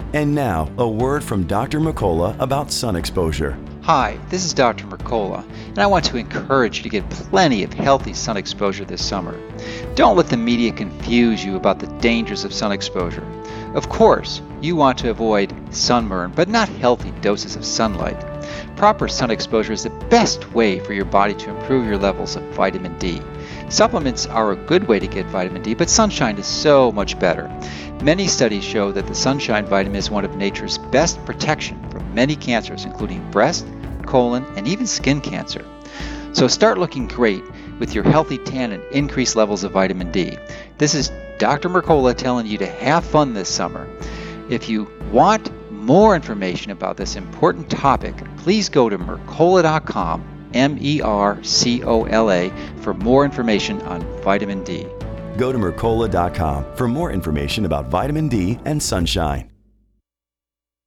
And now, a word from Dr. Mercola about sun exposure. Hi, this is Dr. Mercola, and I want to encourage you to get plenty of healthy sun exposure this summer. Don't let the media confuse you about the dangers of sun exposure. Of course, you want to avoid sunburn, but not healthy doses of sunlight. Proper sun exposure is the best way for your body to improve your levels of vitamin D. Supplements are a good way to get vitamin D, but sunshine is so much better. Many studies show that the sunshine vitamin is one of nature's best protection from many cancers, including breast, colon, and even skin cancer. So start looking great with your healthy tan and increased levels of vitamin D. This is Dr. Mercola telling you to have fun this summer. If you want more information about this important topic, please go to Mercola.com, MERCOLA, for more information on vitamin D. Go to Mercola.com for more information about vitamin D and sunshine.